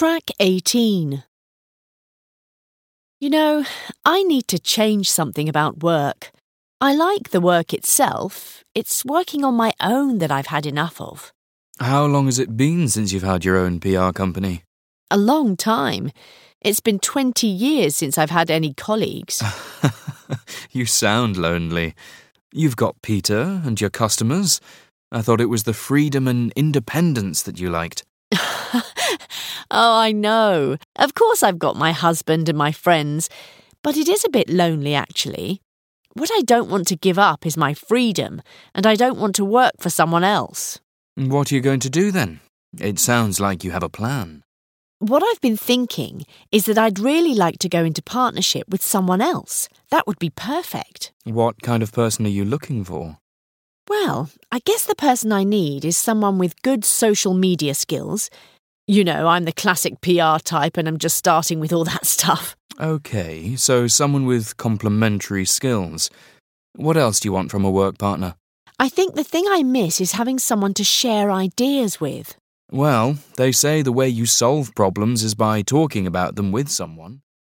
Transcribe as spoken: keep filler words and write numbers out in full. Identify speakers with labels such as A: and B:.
A: Track eighteen. You know, I need to change something about work. I like the work itself. It's working on my own that I've had enough of.
B: How long has it been since you've had your own P R company?
A: A long time. It's been twenty years since I've had any colleagues.
B: You sound lonely. You've got Peter and your customers. I thought it was the freedom and independence that you liked.
A: Oh, I know. Of course I've got my husband and my friends, but it is a bit lonely, actually. What I don't want to give up is my freedom, and I don't want to work for someone else.
B: What are you going to do then? It sounds like you have a plan.
A: What I've been thinking is that I'd really like to go into partnership with someone else. That would be perfect.
B: What kind of person are you looking for?
A: Well, I guess the person I need is someone with good social media skills. You know, I'm the classic P R type and I'm just starting with all that stuff.
B: Okay, so someone with complementary skills. What else do you want from a work partner?
A: I think the thing I miss is having someone to share ideas with.
B: Well, they say the way you solve problems is by talking about them with someone.